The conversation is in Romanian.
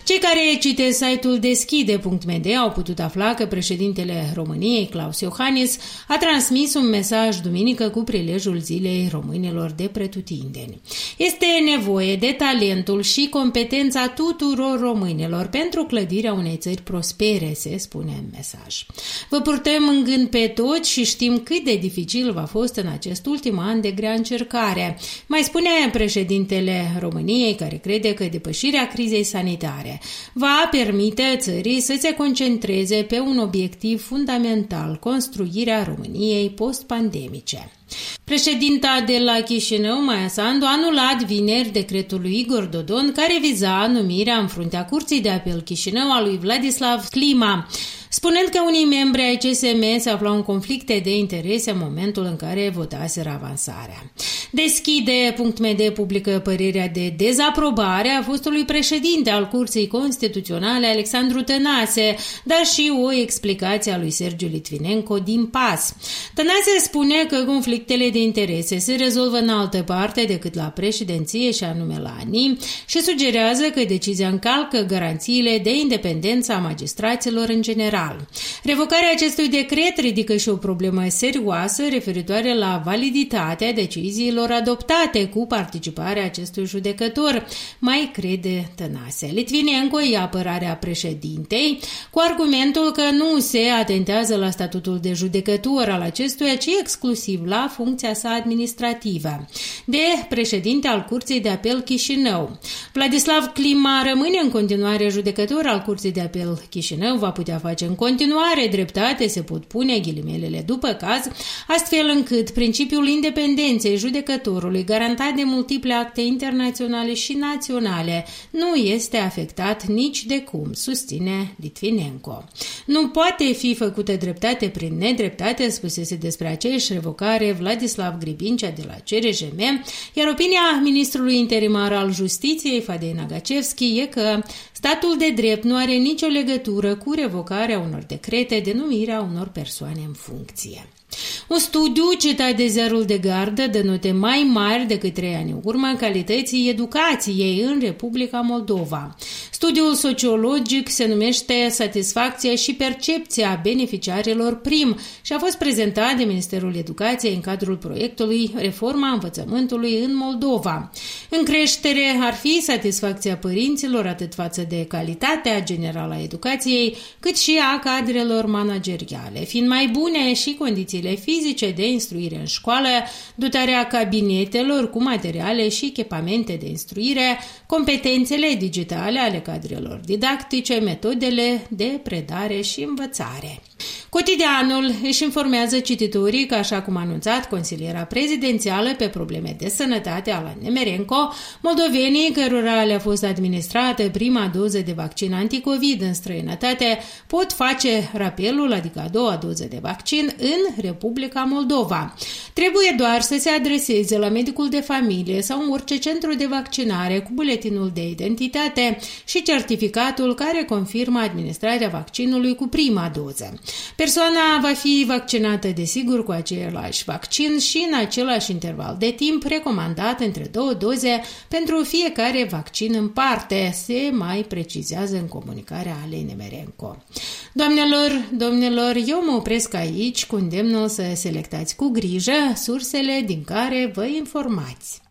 Cei care citesc site-ul deschide.md au putut afla că președintele României, Klaus Iohannis, a transmis un mesaj duminică cu prilejul Zilei Românilor de pretutindeni. Este nevoie de talentul și competența tuturor românilor pentru clădirea unei țări prospere, se spune în mesaj. Vă purtăm în gând pe toți și știm cât de dificil v-a fost în acest ultim an de grea încercare, mai spune președintele României, care crede că depășirea crizei sanitare va permite țării să se concentreze pe un obiectiv fundamental, construirea României post-pandemice. Președinta de la Chișinău, Maia Sandu, a anulat vineri decretul lui Igor Dodon care viza numirea în fruntea Curții de Apel Chișinău a lui Vladislav Clima, spunând că unii membri ai CSM se aflau în conflicte de interese în momentul în care votaseră avansarea. Deschide.md publică părerea de dezaprobare a fostului președinte al Curții Constituționale, Alexandru Tănase, dar și o explicație a lui Sergiu Litvinenko din PAS. Tănase spune că conflictele de interese se rezolvă în altă parte decât la președinție, și anume la ANI, și sugerează că decizia încalcă garanțiile de independență a magistraților în general. Revocarea acestui decret ridică și o problemă serioasă referitoare la validitatea deciziilor adoptate cu participarea acestui judecător, mai crede Tănase. Litvinenko ia apărarea președintei cu argumentul că nu se atentează la statutul de judecător al acestuia, ci exclusiv la funcția sa administrativă de președinte al Curții de Apel Chișinău. Vladislav Clima rămâne în continuare judecător al Curții de Apel Chișinău, va putea face în continuare dreptate, se pot pune ghilimelele după caz, astfel încât principiul independenței judecătorului, garantat de multiple acte internaționale și naționale, nu este afectat nici de cum, susține Litvinenko. Nu poate fi făcută dreptate prin nedreptate, spusese despre aceeași revocare Vladislav Gribincea de la CRJM, iar opinia ministrului interimar al Justiției, Fadei Nagacevski, e că statul de drept nu are nicio legătură cu revocarea unor decrete de numire a unor persoane în funcție. Un studiu citat de Ziarul de Gardă dă note mai mari decât 3 ani în urmă calității educației în Republica Moldova. Studiul sociologic se numește Satisfacția și percepția beneficiarilor prim și a fost prezentat de Ministerul Educației în cadrul proiectului Reforma învățământului în Moldova. În creștere ar fi satisfacția părinților atât față de calitatea generală a educației, cât și a cadrelor manageriale, fiind mai bune și condițiile fizice de instruire în școală, dotarea cabinetelor cu materiale și echipamente de instruire, competențele digitale ale cadrelor didactice, metodele de predare și învățare. Cotidianul își informează cititorii că, așa cum a anunțat consiliera prezidențială pe probleme de sănătate, Alan Nemerenko, moldovenii cărora le-a fost administrată prima doză de vaccin anticovid în străinătate pot face rapelul, adică a doua doză de vaccin, în Republica Moldova. Trebuie doar să se adreseze la medicul de familie sau în orice centru de vaccinare cu buletinul de identitate și certificatul care confirmă administrarea vaccinului cu prima doză. Persoana va fi vaccinată, desigur, cu același vaccin și în același interval de timp recomandat între 2 doze pentru fiecare vaccin în parte, se mai precizează în comunicarea Alei Nemerenko. Doamnelor, domnilor, eu mă opresc aici cu îndemnul să selectați cu grijă sursele din care vă informați.